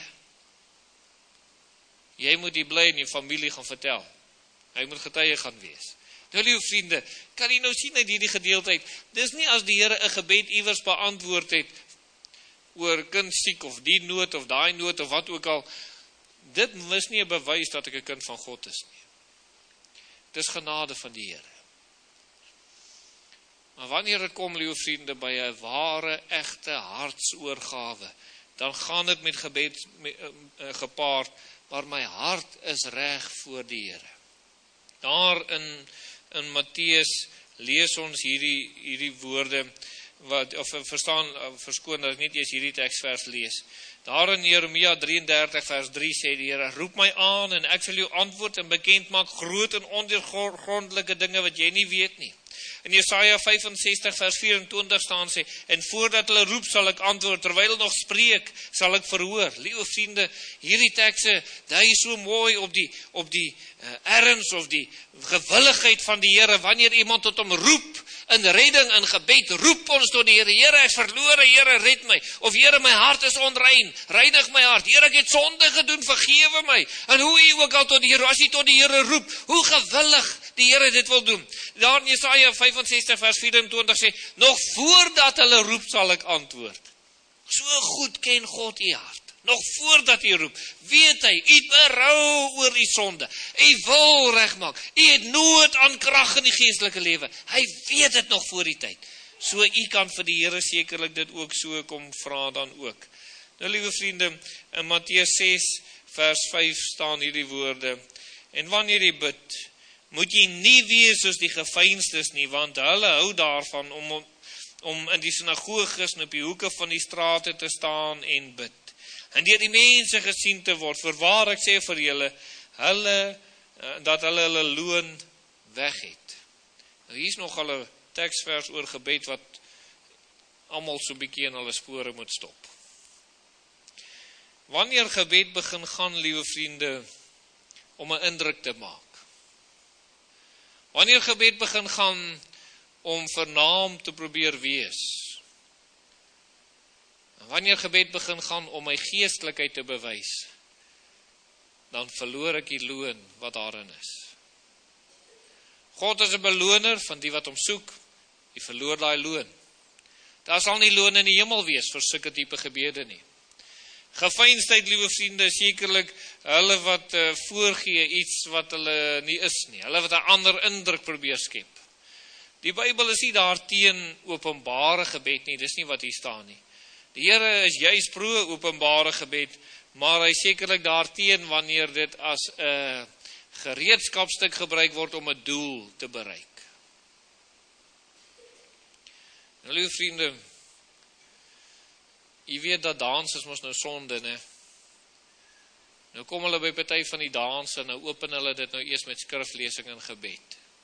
Jy moet die bly in jou familie gaan vertel. Hy moet getuie gaan wees. Nou, liewe vriende, kan jy nou sien uit hierdie gedeelte, dis nie as die Here 'n gebed iewers beantwoord het, oor kind siek, of die nood, of daai nood, of wat ook al, dit is nie 'n bewys dat ek 'n kind van God is nie. Dis genade van die Here. Maar wanneer dit kom, liewe vriende, by 'n ware, egte hartsoorgawe, dan gaan dit met gebed gepaard, maar my hart is reg voor die Here. Daar in Matteus lees ons hierdie woorde, verskoon dat ek net eers hierdie teksvers lees. Daar in Jeremia 33 vers 3 sê die Here, roep my aan en ek sal jou antwoord en bekend maak groot en ondeurgrondelike dinge wat jy nie weet nie. In Jesaja 65 vers 24 staan sê, en voordat hulle roep sal ek antwoord, terwyl hulle nog spreek sal ek verhoor. Liewe vriende, hierdie tekste, dui so mooi op die erns of die gewilligheid van die Here, wanneer iemand tot hom roep, in redding, in gebed, roep ons tot die Here, Here, ek is verlore, Here, red my, of Here, my hart is onrein, reinig my hart, Here, ek het sonde gedoen, vergewe my, en hoe jy ook al tot die Here, as jy tot die Here roep, hoe gewillig die Here dit wil doen. Daar in Jesaja 65 vers 24 sê, nog voordat hulle roep sal ek antwoord. So goed ken God u hart. Nog voordat u roep, weet hy, u het berou oor die sonde. U wil regmaak. U het nood aan krag in die geestelike lewe. Hy weet dit nog voor die tyd. So u kan vir die Here sekerlik dit ook so kom vra dan ook. Nou liewe vriende, in Matteus 6 vers 5 staan hierdie woorde. En wanneer jy bid, moet jy nie wees soos die geveinstes nie, want hulle hou daarvan om in die sinagoges en op die hoeke van die strate te staan en bid. En deur die mense gesien te word, voorwaar ek sê vir julle, dat hulle hulle loon weg het. Nou hier is nog al 'n teksvers oor gebed wat almal so 'n bietjie in hulle spore moet stop. Wanneer gebed begin gaan, liewe vriende, om 'n indruk te maak. Wanneer gebed begin gaan om vernaam te probeer wees. Wanneer gebed begin gaan om my geestelikheid te bewys, dan verloor ek die loon wat daarin is. God is 'n beloner van die wat hom soek, die verloor daai loon. Daar sal nie loon in die hemel wees vir sulke tipe gebede nie. Geveinsdheid, liewe vriende, sekerlik hulle wat voorgee iets wat hulle nie is nie. Hulle wat 'n ander indruk probeer skep. Die Bybel is nie daarteen openbare gebed nie, dis nie wat hier staan nie. Die Here is juis pro openbare gebed, maar hy sekerlik daarteen wanneer dit as 'n gereedskapstuk gebruik word om 'n doel te bereik. Nou, liewe vriende, jy weet dat dans is mos nou sonde, né? Nou kom hulle by party van die dans en nou open hulle dit nou eers met skriflesing en gebed.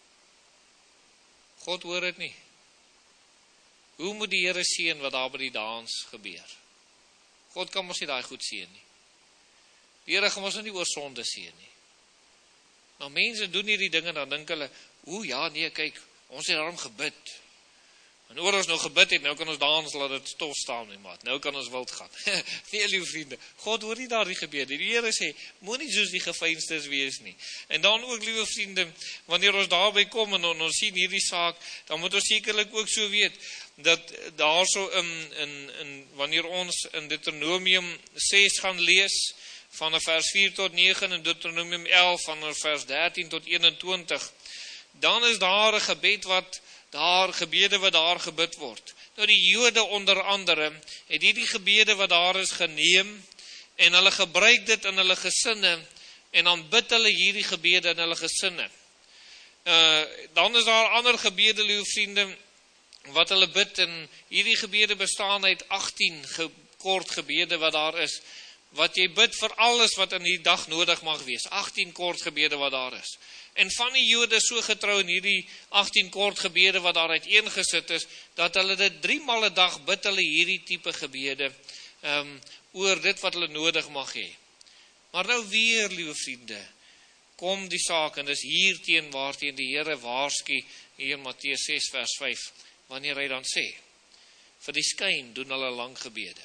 God hoor dit nie. Hoe moet die Here sien wat daar by die dans gebeur? God kan mos nie daai goed sien nie. Die Here gaan mos nie oor sonde sien nie. Nou mense doen hierdie dinge, dan dink hulle, ja, nee, kyk, ons het daarom gebid. En oor ons nou gebid het, nou kan ons dans, laat dit stof staan nie, maat. Nou kan ons wild gaan. Nee, liewe vriende, God hoor nie daardie gebede. Die Here sê, moenie soos die geveinstes wees nie. En dan ook, liewe vriende, wanneer ons daarby kom en ons sien hierdie saak, dan moet ons sekerlik ook so weet, dat daar so wanneer ons in Deuteronomium 6 gaan lees, van vers 4 tot 9 en Deuteronomium 11 van vers 13 tot 21, dan is daar 'n gebed gebede wat daar gebid word. Nou die Jode onder andere het hierdie gebede wat daar is geneem en hulle gebruik dit in hulle gesinne en dan bid hulle hierdie gebede in hulle gesinne. Dan is daar ander gebede, liewe vriende, wat hulle bid en hierdie gebede bestaan uit 18 kort gebede wat daar is, wat jy bid vir alles wat in die dag nodig mag wees. 18 kort gebede wat daar is. En van die Jode so getrou in hierdie 18 kort gebede wat daar uiteengesit is, dat hulle dit 3 maal 'n dag bid hulle hierdie tipe gebede oor dit wat hulle nodig mag hê. Maar nou weer, liewe vriende, kom die saak en dis hierteen waarteen die Here waarsku hier in Matteus 6 vers 5, wanneer hy dan sê, vir die skyn doen hulle lang gebede.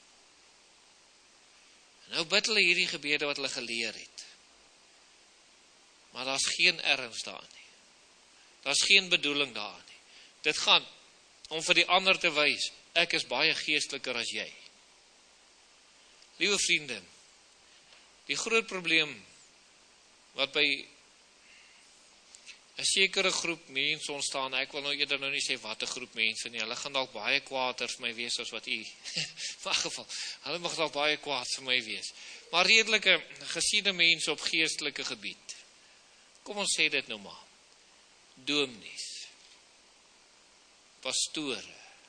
Nou bid hulle hierdie gebede wat hulle geleer het. Maar daar's geen erns daar nie. Daar's geen bedoeling daar nie. Dit gaan om vir die ander te wys, ek is baie geesteliker as jy. Liewe vriende, die groot probleem wat by 'n sekere groep mense ontstaan, ek wil nou eerder nou nie sê wat 'n groep mense nie, hulle gaan dalk baie kwaader vir my wees as wat u, in geval, hulle mag dalk baie kwaad vir my wees, maar redelike gesiene mense op geestelike gebied, kom ons sê dit nou maar, dominees, pastore,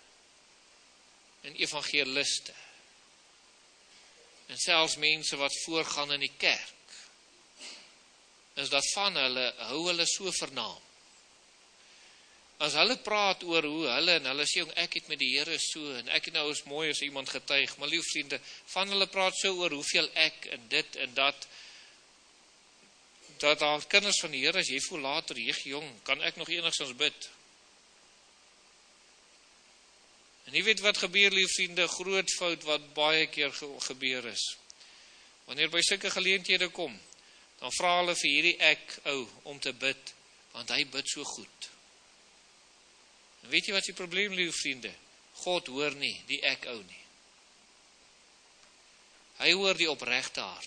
en evangeliste, en selfs mense wat voorgaan in die kerk, is dat van hulle, hou hulle so vernaam, as hulle praat oor hoe hulle, en hulle sê, ek het met die Here so, en ek het nou is mooi as iemand getuig, maar lief vriende, van hulle praat so oor hoeveel ek, en dit en dat daar kinders van die Here, as jy voel later, jong, kan ek nog enigstens bid? En jy weet wat gebeur, lief vriende, groot fout wat baie keer gebeur is. Wanneer by sulke geleenthede kom, dan vra hulle vir hierdie ek ou om te bid, want hy bid so goed. En weet jy wat die probleem, lief vriende? God hoor nie die ek ou nie. Hy hoor die opregte hart.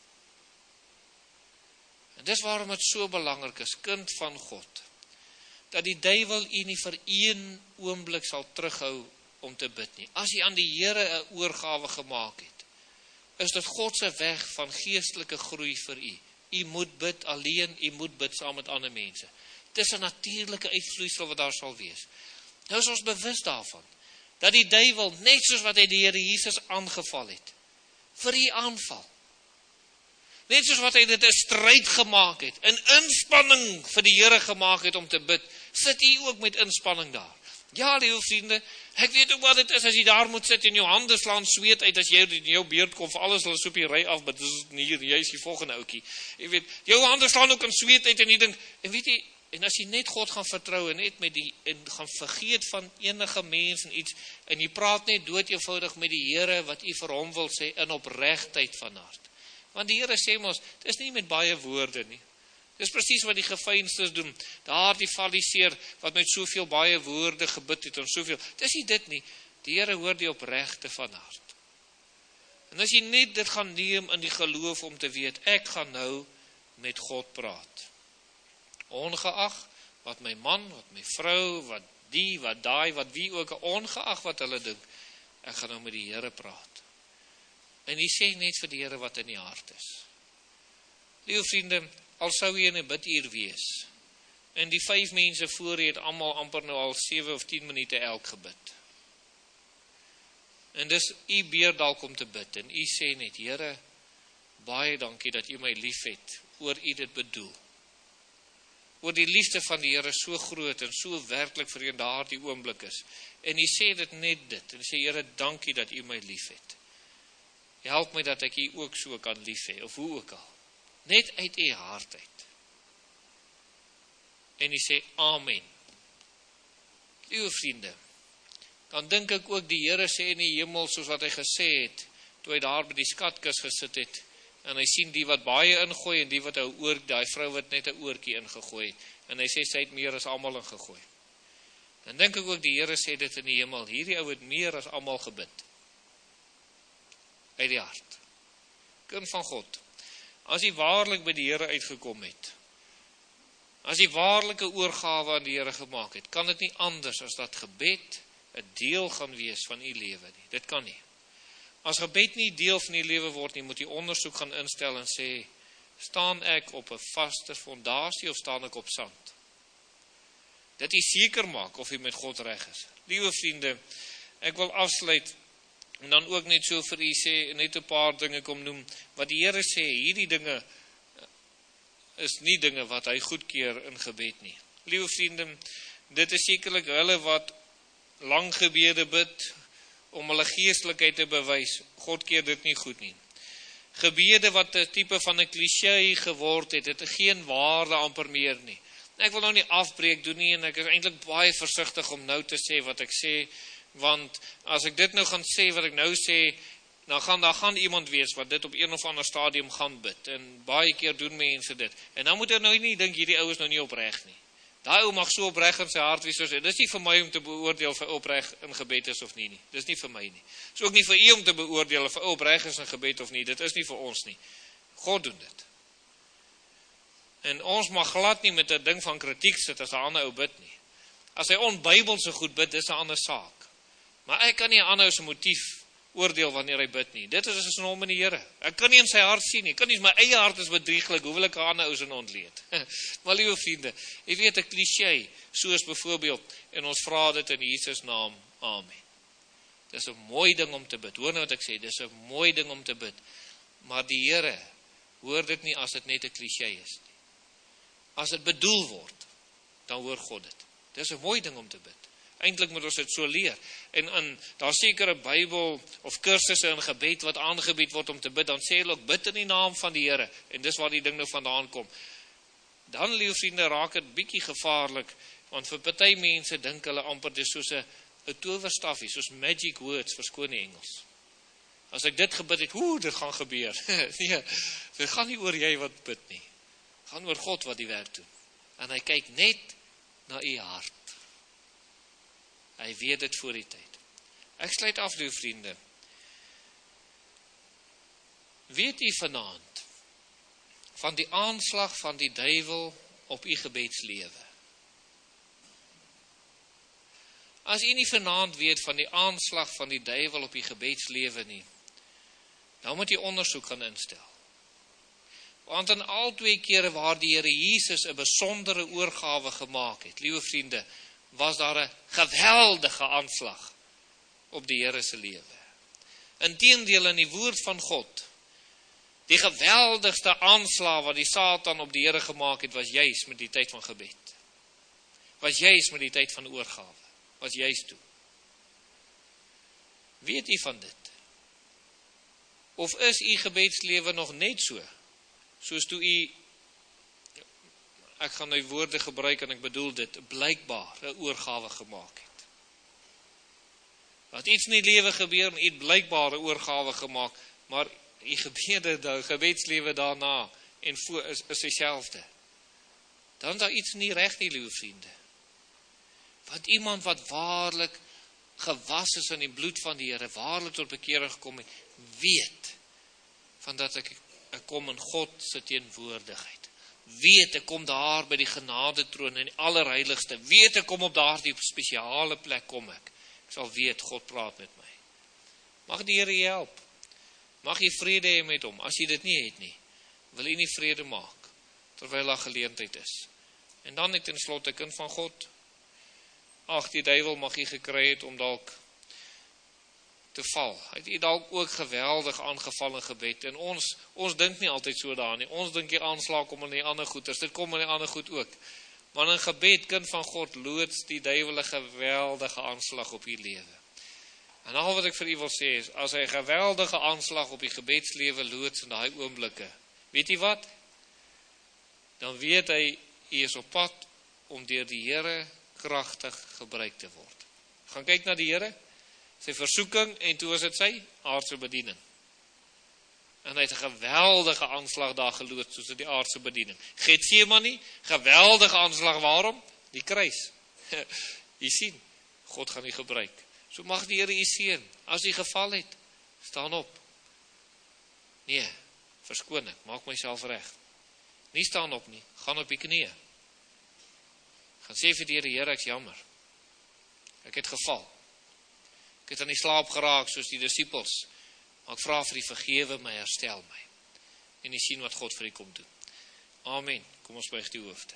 En dis waarom het so belangrik is, kind van God, dat die duiwel u nie vir een oomblik sal terughou om te bid nie. As jy aan die Here 'n oorgawe gemaak het, is dit God se weg van geestelike groei vir u. U moet bid alleen, u moet bid saam met ander mense. Dit is 'n natuurlike uitvloeisel wat daar sal wees. Nou is ons bewus daarvan, dat die duiwel, net soos wat hy die Here Jesus aangeval het, vir u aanval. Net soos wat hy dit 'n stryd gemaak het, 'n inspanning vir die Here gemaak het om te bid, sit u ook met inspanning daar. Ja, lieve vriende, ek weet ook wat dit is as jy daar moet sit en jou hande slaan sweet uit as jy in jou beurt kom, vir alles hulle so op die ry af, but dis hier, jy is die volgende oukie. Jy weet, jou hande slaan ook in sweet uit en jy dink, en weet jy, en as jy net God gaan vertrou en net met die, en gaan vergeet van enige mens en iets, en jy praat net dood eenvoudig met die Here wat jy vir hom wil sê, in opregtheid van hart. Want die Here sê mos, dit is nie met baie woorde nie. Dis presies wat die geveinstes doen. Daar die fariseer wat met soveel baie woorde gebid het en soveel. Dis nie dit nie. Die Here hoor die opregte van hart. En as jy net dit gaan neem in die geloof om te weet, ek gaan nou met God praat. Ongeag wat my man, wat my vrou, wat die, wat daai, wat wie ook, ongeag wat hulle dink, ek gaan nou met die Here praat. En jy sê net vir die Here wat in die hart is. Liewe vriende, al sou jy in 'n biduur wees, en die 5 mense voor jy het almal amper nou al 7 of 10 minute elk gebid. En dis u beurt dalk om te bid, en u sê net, Here, baie dankie dat u my lief het, oor u dit bedoel. Oor die liefde van die Here so groot en so werklik vir u in daardie oomblik is. En u sê dit net dit, en u sê, Here, dankie dat u my lief het. Help my dat ek u ook so kan lief hê, of hoe ook al. Net uit u hart uit. En hy sê, Amen. Liewe vriende, dan dink ek ook die Here sê in die hemel, soos wat hy gesê het, toe hy daar by die skatkis gesit het, en hy sien die wat baie ingooi, en die wat die vrou wat net 'n oortjie ingegooi, en hy sê, sy het meer as almal ingegooi. Dan dink ek ook die Here sê dit in die hemel, hierdie ou het meer as almal gebid. Uit die hart. Kind van God, as jy waarlik by die Here uitgekom het, as jy waarlike oorgawe aan die Here gemaak het, kan dit nie anders as dat gebed 'n deel gaan wees van u lewe nie. Dit kan nie. As gebed nie deel van u lewe word nie, moet jy ondersoek gaan instel en sê, staan ek op 'n vaste fondasie of staan ek op sand? Dat jy seker maak of jy met God reg is. Liewe vriende, ek wil afsluit en dan ook net so vir u sê, net 'n paar dinge kom noem, wat die Here sê, hierdie dinge is nie dinge wat hy goedkeur in gebed nie. Liewe vriende, dit is sekerlik hulle wat lang gebede bid, om hulle geestelikheid te bewys, God keer dit nie goed nie. Gebede wat 'n tipe van 'n cliché geword het, het geen waarde amper meer nie. Ek wil nou nie afbreek doen nie, en ek is eintlik baie versigtig om nou te sê wat ek sê, want as ek dit nou gaan sê wat ek nou sê, dan gaan iemand wees wat dit op een of ander stadium gaan bid, en baie keer doen mense dit, en dan moet jy nou nie dink, hierdie ou is nou nie opreg nie. Daai ou mag so opreg in sy hart wees, soos, dit is nie vir my om te beoordeel of hy opreg in gebed is of nie. Dit is nie vir my nie. Dit is ook nie vir u om te beoordeel of hy opreg is in gebed of nie. Dit is nie vir ons nie. God doen dit. En ons mag glad nie met 'n ding van kritiek sit as 'n ander ou bid nie. As hy onbybelse goed bid, dis 'n ander saak. Maar ek kan nie 'n ander ou se motief oordeel wanneer hy bid nie. Dit is in hom en die Here. Ek kan nie in sy hart sien nie. Ek kan nie, my eie hart is bedrieglik. Hoe wil ek 'n ander ou se ontleed? Maar liewe vriende, jy weet 'n cliché, soos byvoorbeeld, en ons vra dit in Jesus naam, Amen. Dis 'n mooi ding om te bid. Hoor nou wat ek sê, dis 'n mooi ding om te bid. Maar die Here hoor dit nie as dit net 'n cliché is nie. As dit bedoel word, dan hoor God dit. Dis 'n mooi ding om te bid. Eintlik moet ons dit so leer. En daar sekere Bybel of kursusse in gebed wat aangebied word om te bid, dan sê hulle ook bid in die naam van die Here. En dis waar die ding nou vandaan kom. Dan, liewe vriende, raak dit bietjie gevaarlik, want vir party mense dink hulle amper dis soos 'n towerstafie, soos magic words, verskoon die Engels. As ek dit gebid het, dit gaan gebeur. Nee, dit gaan nie oor jy wat bid nie. Het gaan oor God wat die werk doen. En hy kyk net na u hart. Hy weet dit voor die tyd. Ek sluit af, liewe vriende. Weet u vanaand van die aanslag van die duiwel op u gebedslewe? As u nie vanaand weet van die aanslag van die duiwel op u gebedslewe nie, dan moet u ondersoek gaan instel. Want in al 2 kere waar die Here Jesus 'n besondere oorgawe gemaak het, liewe vriende, was daar 'n geweldige aanslag op die Here se lewe. Inteendeel, in die woord van God, die geweldigste aanslag wat die Satan op die Here gemaak het, was juis met die tyd van gebed. Was juis met die tyd van oorgawe. Was juis toe. Weet u van dit? Of is u gebedslewe nog net so, soos toe u, ek gaan nou woorde gebruik en ek bedoel dit, blykbaar 'n oorgawe gemaak het. Dat iets in die lewe gebeur en u het blykbaar 'n oorgawe gemaak, maar u gebedslewe daarna en voor is dieselfde. Dan is daar iets nie reg nie, liewe vriende. Want iemand wat waarlik gewas is in die bloed van die Here, waarlik tot bekering gekom het, weet van dat ek kom in God se teenwoordigheid. Weet ek kom daar by die genadetroon in die allerheiligste. Weet ek kom op daardie spesiale plek kom ek. Ek sal weet God praat met my. Mag die Here jou help. Mag jy vrede hê met hom. As jy dit nie het nie, wil jy nie vrede maak terwyl daar geleentheid is. En dan net ten slotte, kind van God, ag, die duiwel mag jy gekry het om dalk te val. Hy het jy dalk ook geweldig aangeval in gebed. En ons dink nie altyd so daarin nie. Ons dink die aanslag kom in die ander goeders. Dit kom in die ander goed ook. Maar in gebed, kind van God, loods die duiwel 'n geweldige aanslag op u lewe. En al wat ek vir u wil sê is, as hy 'n geweldige aanslag op die gebedslewe loods in daai oomblikke, weet jy wat? Dan weet hy, u is op pad om deur die Here kragtig gebruik te word. Gaan kyk na die Here, sy versoeking, en toe is dit sy aardse bediening. En hy het 'n geweldige aanslag daar geloods, soos die aardse bediening. Getsemane, geweldige aanslag, waarom? Die kruis. Jy sien, God gaan u gebruik. So mag die Here u seën. As u geval het, staan op. Nee, verskoon ek, maak myself reg. Nie staan op nie, gaan op die knieë. Gaan sê vir die Here, ek's jammer. Ek het geval. Ek het aan die slaap geraak soos die disippels. Maar ek vra vir u vergewe my, herstel my. En u sien wat God vir u kom doen. Amen. Kom ons buig die hoofde.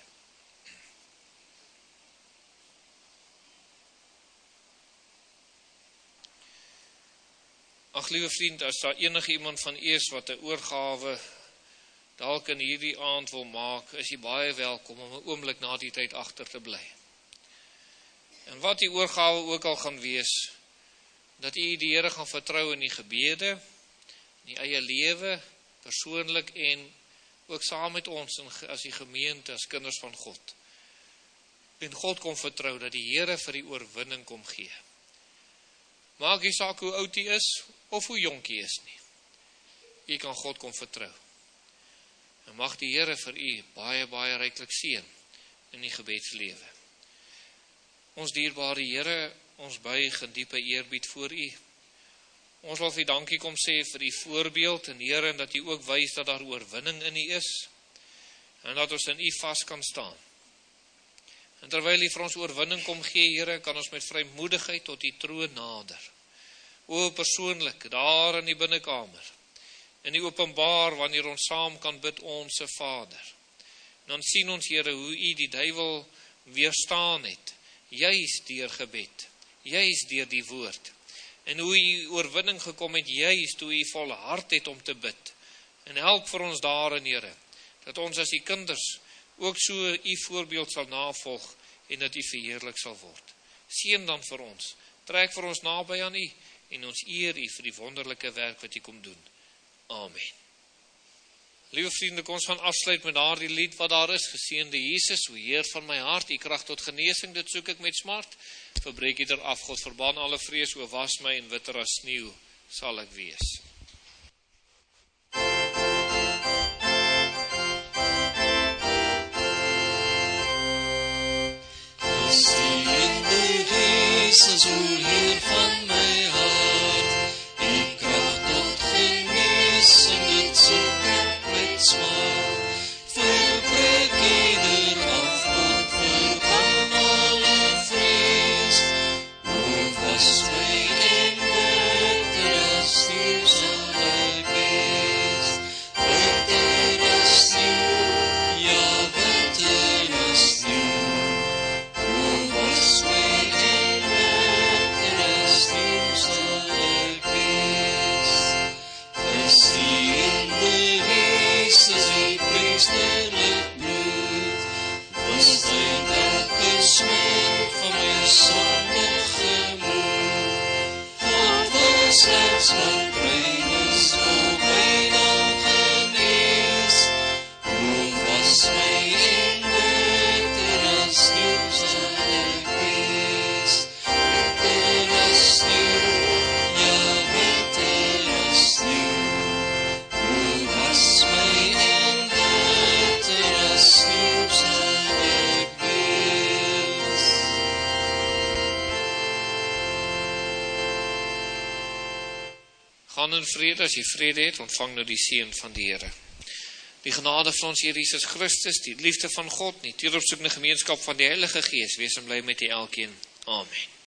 Ag, liewe vriend, as daar enige iemand van u is wat 'n oorgawe dalk in hierdie aand wil maak, is jy baie welkom om 'n oomblik na die tyd agter te bly. En wat die oorgawe ook al gaan wees, dat u die Here gaan vertrou in die gebede, in die eie lewe, persoonlik en ook saam met ons as die gemeente, as kinders van God. En God kom vertrou dat die Here vir die oorwinning kom gee. Maak nie saak hoe oud jy is of hoe jonk jy is nie. Jy kan God kom vertrou. En mag die Here vir u baie, baie ryklik seën in die gebedslewe. Ons dierbare Here, ons buig in diepe eerbied voor u. Ons wil vir u dankie kom sê vir u voorbeeld en Here, en dat u ook wys dat daar oorwinning in u is en dat ons in u vas kan staan. En terwyl u vir ons oorwinning kom gee, Here, kan ons met vrymoedigheid tot u troon nader. O, persoonlik, daar in die binnekamer, in die openbaar, wanneer ons saam kan bid, onse Vader. En dan sien ons, Here, hoe u die duiwel weerstaan het, juis deur gebed, juis deur die woord. En hoe u oorwinning gekom het, juis toe u volhard het om te bid. En help vir ons daarin, Here, dat ons as die kinders ook so u voorbeeld sal navolg en dat U verheerlik sal word. Seën dan vir ons, trek vir ons naby aan U, en ons eer U vir die wonderlike werk wat U kom doen. Amen. Liewe vriende, kom ons gaan afsluit met daardie lied wat daar is, Geseënde Jesus, o Heer van my hart, U krag tot genesing, dit soek ek met smart, verbreek ieder afgod, verbaan alle vrees, o was my en witter as sneeu sal ek wees. Geseënde Jesus, o Heer van my hart, U krag tot genesing, dit soek ek met smart, verbreek ieder afgod, verbaan alle vrees, o was my en witter as sneeu sal ek wees, witter as sneeu, ja witter as sneeu. Priesterlijk bloed, was dit elke smet van my sondige moed. God wil slechts wat rein is, o my dan genees, o was my en witter as sneeu sal ek wees, witter as sneeu, ja witter as sneeu, o was my Gaan in vrede, as jy vrede het, ontvang nou die seën van die Here. Die genade van ons Here Jesus Christus, die liefde van God, die teeropsoekende gemeenskap van die Heilige Gees, wees en bly met die elkeen. Amen.